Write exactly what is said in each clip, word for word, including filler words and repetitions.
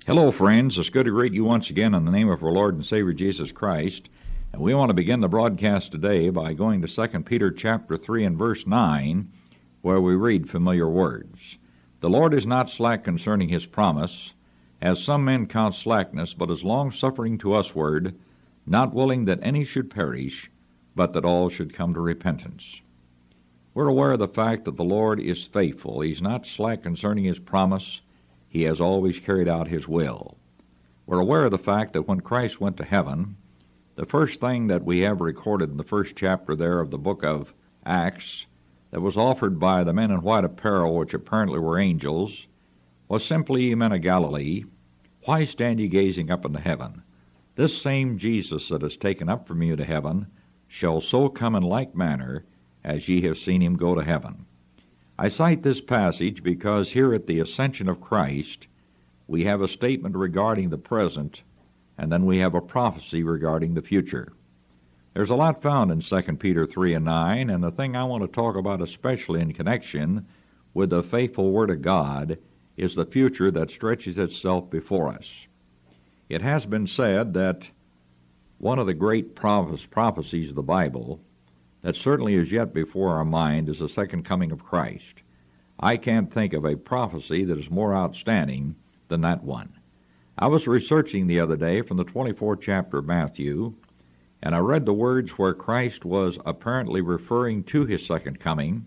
Hello, friends. It's good to greet you once again in the name of our Lord and Savior Jesus Christ. And we want to begin the broadcast today by going to Second Peter chapter three and verse nine, where we read familiar words. The Lord is not slack concerning his promise, as some men count slackness, but is long-suffering to usward, not willing that any should perish, but that all should come to repentance. We're aware of the fact that the Lord is faithful. He's not slack concerning his promise. He has always carried out his will. We're aware of the fact that when Christ went to heaven, the first thing that we have recorded in the first chapter there of the book of Acts that was offered by the men in white apparel, which apparently were angels, was simply, "Ye men of Galilee, why stand ye gazing up into heaven? This same Jesus that is taken up from you to heaven shall so come in like manner as ye have seen him go to heaven." I cite this passage because here at the ascension of Christ, we have a statement regarding the present, and then we have a prophecy regarding the future. There's a lot found in Second Peter three and nine, and the thing I want to talk about especially in connection with the faithful Word of God is the future that stretches itself before us. It has been said that one of the great prophecies of the Bible that certainly is yet before our mind is the second coming of Christ. I can't think of a prophecy that is more outstanding than that one. I was researching the other day from the twenty-fourth chapter of Matthew, and I read the words where Christ was apparently referring to his second coming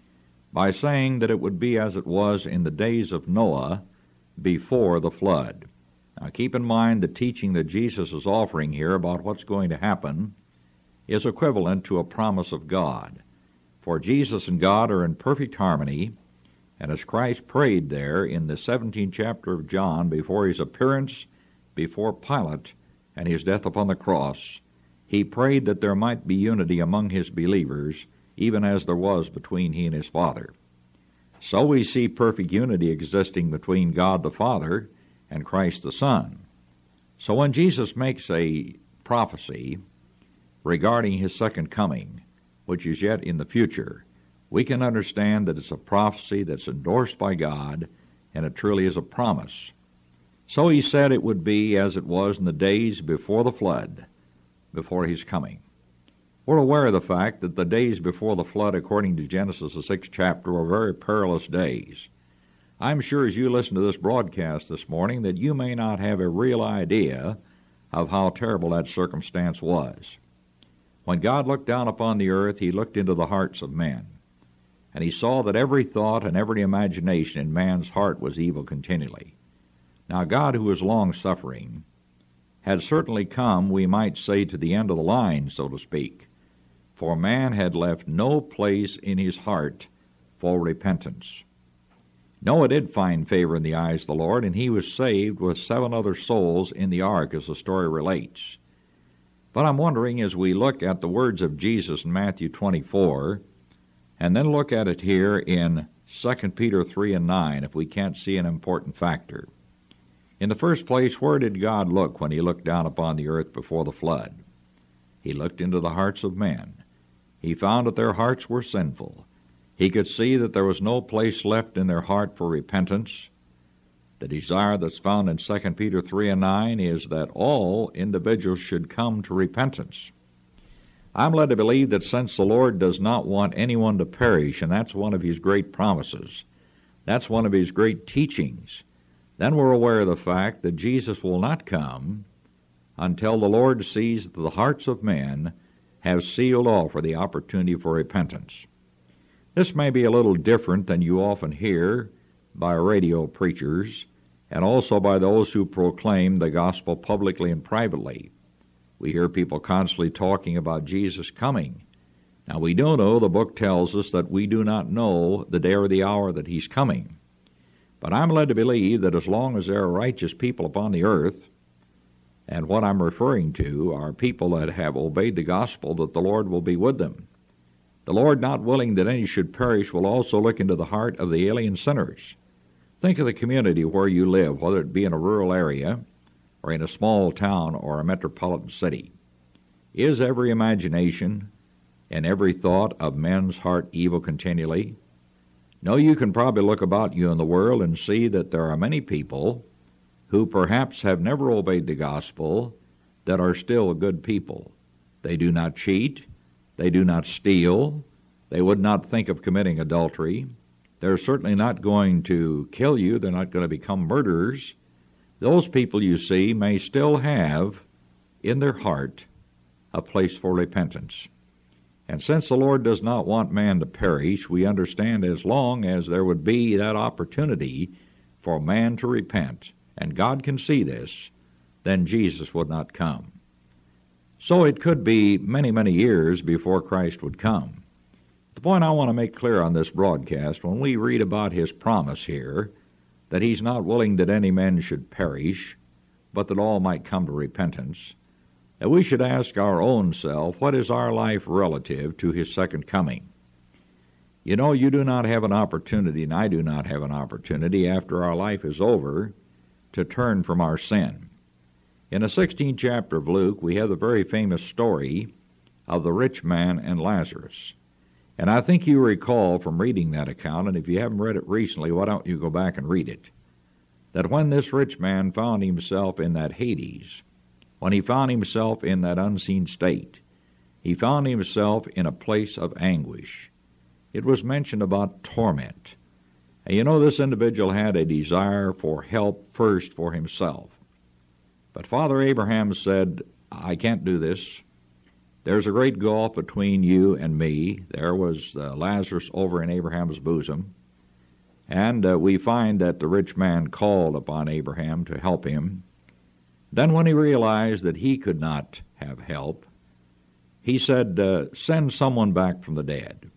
by saying that it would be as it was in the days of Noah before the flood. Now keep in mind the teaching that Jesus is offering here about what's going to happen is equivalent to a promise of God. For Jesus and God are in perfect harmony, and as Christ prayed there in the seventeenth chapter of John before his appearance before Pilate and his death upon the cross, he prayed that there might be unity among his believers, even as there was between he and his Father. So we see perfect unity existing between God the Father and Christ the Son. So when Jesus makes a prophecy regarding his second coming, which is yet in the future, we can understand that it's a prophecy that's endorsed by God, and it truly is a promise. So he said it would be as it was in the days before the flood, before his coming. We're aware of the fact that the days before the flood, according to Genesis, the sixth chapter, were very perilous days. I'm sure as you listen to this broadcast this morning that you may not have a real idea of how terrible that circumstance was. When God looked down upon the earth, he looked into the hearts of men, and he saw that every thought and every imagination in man's heart was evil continually. Now God, who is long-suffering, had certainly come, we might say, to the end of the line, so to speak, for man had left no place in his heart for repentance. Noah did find favor in the eyes of the Lord, and he was saved with seven other souls in the ark, as the story relates. But I'm wondering, as we look at the words of Jesus in Matthew twenty-four, and then look at it here in Second Peter three and nine, if we can't see an important factor. In the first place, where did God look when he looked down upon the earth before the flood? He looked into the hearts of men. He found that their hearts were sinful. He could see that there was no place left in their heart for repentance. The desire that's found in Second Peter three and nine is that all individuals should come to repentance. I'm led to believe that since the Lord does not want anyone to perish, and that's one of his great promises, that's one of his great teachings, then we're aware of the fact that Jesus will not come until the Lord sees that the hearts of men have sealed off for the opportunity for repentance. This may be a little different than you often hear by radio preachers, and also by those who proclaim the gospel publicly and privately. We hear people constantly talking about Jesus coming. Now, we do know, the book tells us that we do not know the day or the hour that he's coming. But I'm led to believe that as long as there are righteous people upon the earth, and what I'm referring to are people that have obeyed the gospel, that the Lord will be with them. The Lord, not willing that any should perish, will also look into the heart of the alien sinners. Think of the community where you live, whether it be in a rural area or in a small town or a metropolitan city. Is every imagination and every thought of men's heart evil continually? No, you can probably look about you in the world and see that there are many people who perhaps have never obeyed the gospel that are still good people. They do not cheat. They do not steal. They would not think of committing adultery. They're certainly not going to kill you. They're not going to become murderers. Those people, you see, may still have in their heart a place for repentance. And since the Lord does not want man to perish, we understand as long as there would be that opportunity for man to repent, and God can see this, then Jesus would not come. So it could be many, many years before Christ would come. The point I want to make clear on this broadcast, when we read about his promise here, that he's not willing that any men should perish, but that all might come to repentance, that we should ask our own self, what is our life relative to his second coming? You know, you do not have an opportunity, and I do not have an opportunity after our life is over to turn from our sin. In the sixteenth chapter of Luke, we have the very famous story of the rich man and Lazarus. And I think you recall from reading that account, and if you haven't read it recently, why don't you go back and read it, that when this rich man found himself in that Hades, when he found himself in that unseen state, he found himself in a place of anguish. It was mentioned about torment. And you know, this individual had a desire for help first for himself. But Father Abraham said, I can't do this. There's a great gulf between you and me. There was uh, Lazarus over in Abraham's bosom. And uh, we find that the rich man called upon Abraham to help him. Then when he realized that he could not have help, he said, uh, send someone back from the dead.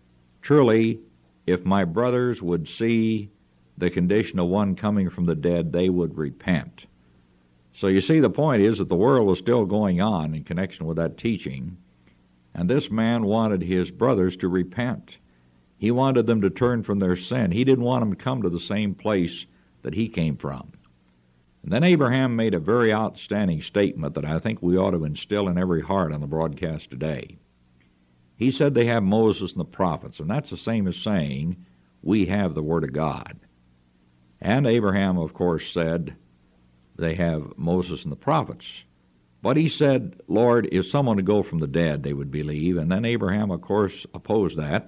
Truly, if my brothers would see the condition of one coming from the dead, they would repent. So you see, the point is that the world was still going on in connection with that teaching, and this man wanted his brothers to repent. He wanted them to turn from their sin. He didn't want them to come to the same place that he came from. And then Abraham made a very outstanding statement that I think we ought to instill in every heart on the broadcast today. He said they have Moses and the prophets, and that's the same as saying we have the Word of God. And Abraham, of course, said they have Moses and the prophets. But he said, Lord, if someone would go from the dead, they would believe. And then Abraham, of course, opposed that.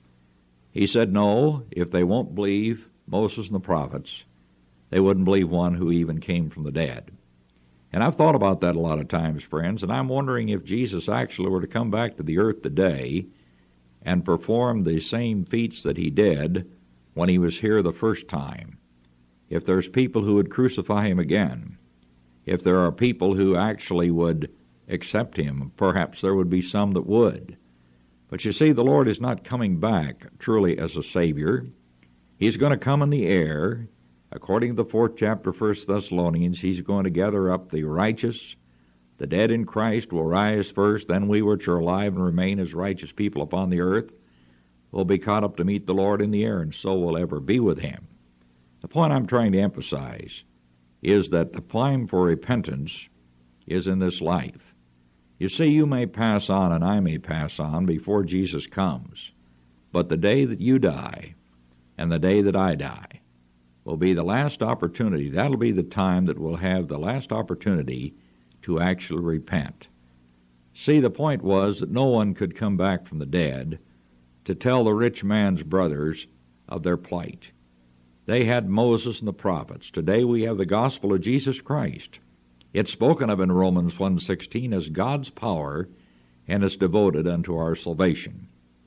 He said, no, if they won't believe Moses and the prophets, they wouldn't believe one who even came from the dead. And I've thought about that a lot of times, friends, and I'm wondering if Jesus actually were to come back to the earth today and perform the same feats that he did when he was here the first time. If there's people who would crucify him again, if there are people who actually would accept him, perhaps there would be some that would. But you see, the Lord is not coming back truly as a Savior. He's going to come in the air. According to the fourth chapter, First Thessalonians, he's going to gather up the righteous. The dead in Christ will rise first, then we which are alive and remain as righteous people upon the earth will be caught up to meet the Lord in the air, and so will ever be with him. The point I'm trying to emphasize is that the time for repentance is in this life. You see, you may pass on and I may pass on before Jesus comes, but the day that you die and the day that I die will be the last opportunity. That'll be the time that we'll have the last opportunity to actually repent. See, the point was that no one could come back from the dead to tell the rich man's brothers of their plight. They had Moses and the prophets. Today we have the gospel of Jesus Christ. It's spoken of in Romans one sixteen as God's power, and is devoted unto our salvation.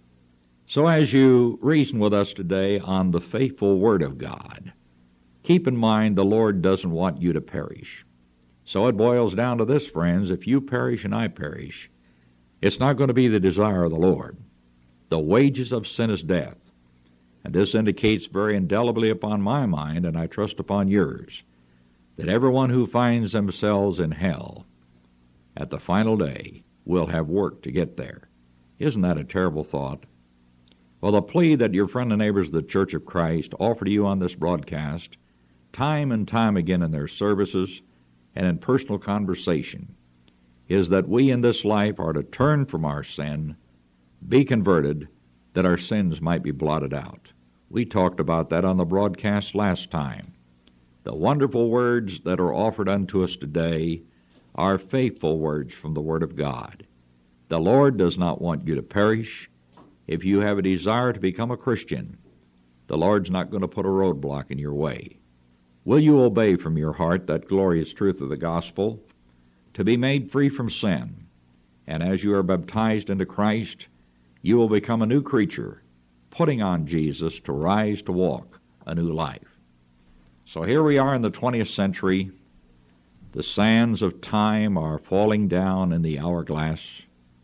So as you reason with us today on the faithful Word of God, keep in mind the Lord doesn't want you to perish. So it boils down to this, friends, if you perish and I perish, it's not going to be the desire of the Lord. The wages of sin is death. And this indicates very indelibly upon my mind, and I trust upon yours, that everyone who finds themselves in hell at the final day will have work to get there. Isn't that a terrible thought? Well, the plea that your friend and neighbors of the Church of Christ offer to you on this broadcast, time and time again in their services and in personal conversation, is that we in this life are to turn from our sin, be converted, that our sins might be blotted out. We talked about that on the broadcast last time. The wonderful words that are offered unto us today are faithful words from the Word of God. The Lord does not want you to perish. If you have a desire to become a Christian, the Lord's not going to put a roadblock in your way. Will you obey from your heart that glorious truth of the gospel, to be made free from sin? And as you are baptized into Christ, you will become a new creature, putting on Jesus to rise to walk a new life. So here we are in the twentieth century. The sands of time are falling down in the hourglass.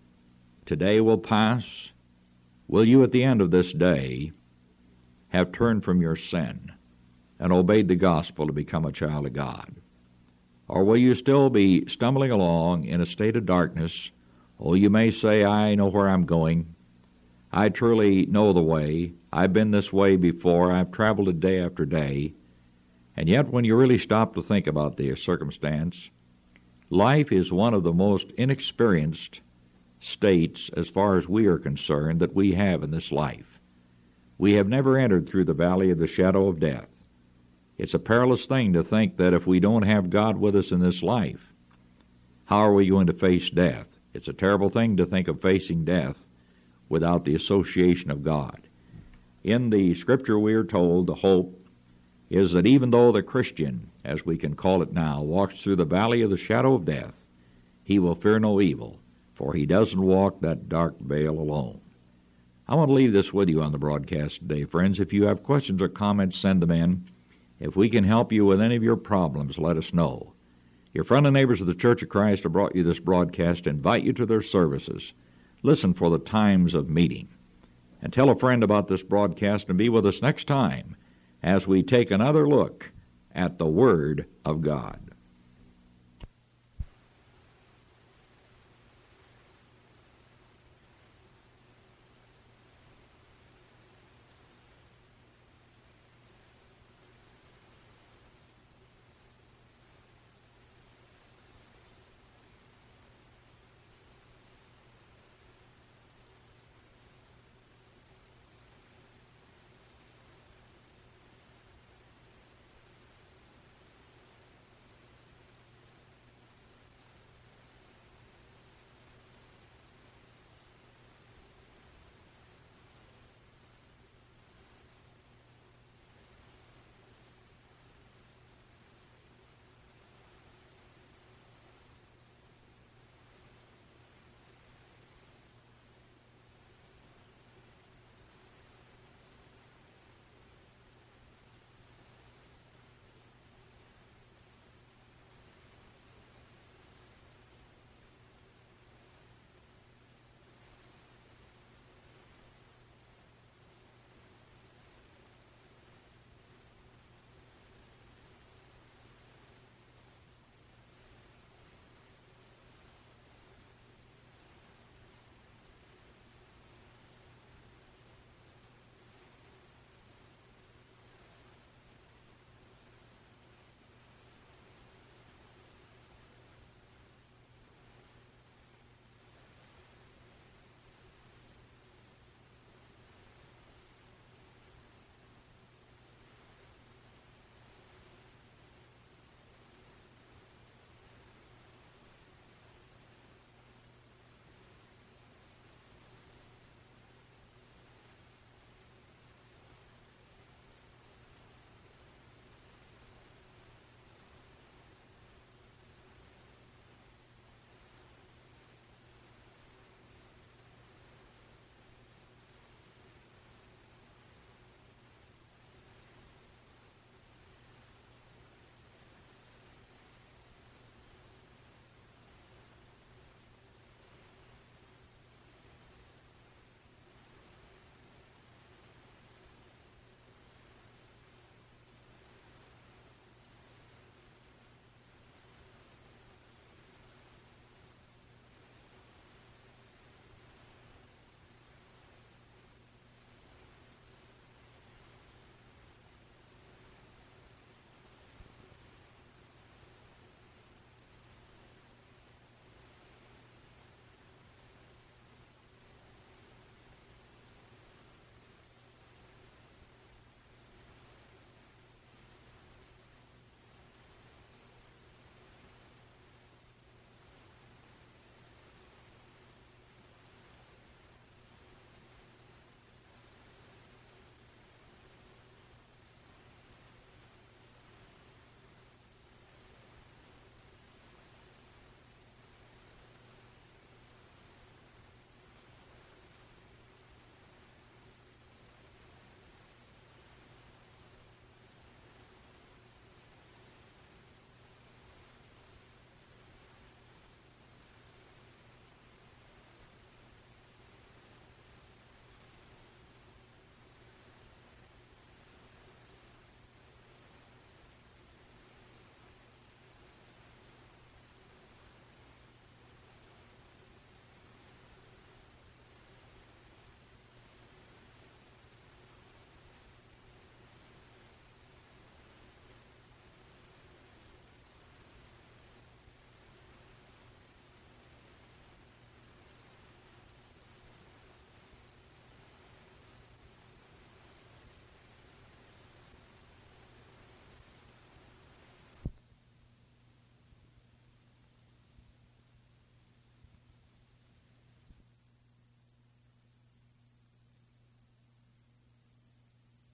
Today will pass. Will you at the end of this day have turned from your sin and obeyed the gospel to become a child of God? Or will you still be stumbling along in a state of darkness? Oh, you may say, I know where I'm going. I truly know the way. I've been this way before. I've traveled it day after day. And yet, when you really stop to think about the circumstance, life is one of the most inexperienced states, as far as we are concerned, that we have in this life. We have never entered through the valley of the shadow of death. It's a perilous thing to think that if we don't have God with us in this life, how are we going to face death? It's a terrible thing to think of facing death without the association of God. In the Scripture we are told the hope is that even though the Christian, as we can call it now, walks through the valley of the shadow of death, he will fear no evil, for he doesn't walk that dark vale alone. I want to leave this with you on the broadcast today, friends. If you have questions or comments, send them in. If we can help you with any of your problems, let us know. Your friend and neighbors of the Church of Christ have brought you this broadcast. Invite you to their services. Listen for the times of meeting. And tell a friend about this broadcast, and be with us next time as we take another look at the Word of God.